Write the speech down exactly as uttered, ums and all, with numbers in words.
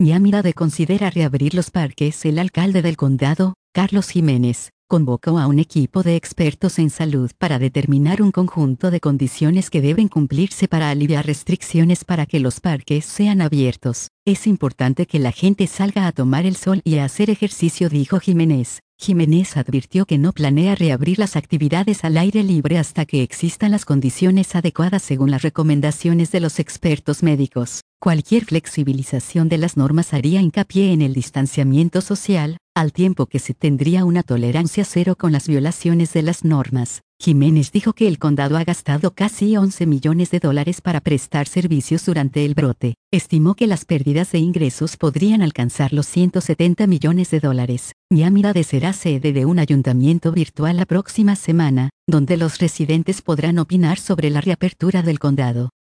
Yamira considera reabrir los parques. El alcalde del condado, Carlos Jiménez, convocó a un equipo de expertos en salud para determinar un conjunto de condiciones que deben cumplirse para aliviar restricciones para que los parques sean abiertos. Es importante que la gente salga a tomar el sol y a hacer ejercicio, dijo Jiménez. Jiménez advirtió que no planea reabrir las actividades al aire libre hasta que existan las condiciones adecuadas según las recomendaciones de los expertos médicos. Cualquier flexibilización de las normas haría hincapié en el distanciamiento social, al tiempo que se tendría una tolerancia cero con las violaciones de las normas. Jiménez dijo que el condado ha gastado casi once millones de dólares para prestar servicios durante el brote. Estimó que las pérdidas de ingresos podrían alcanzar los ciento setenta millones de dólares. Yamira será sede de un ayuntamiento virtual la próxima semana, donde los residentes podrán opinar sobre la reapertura del condado.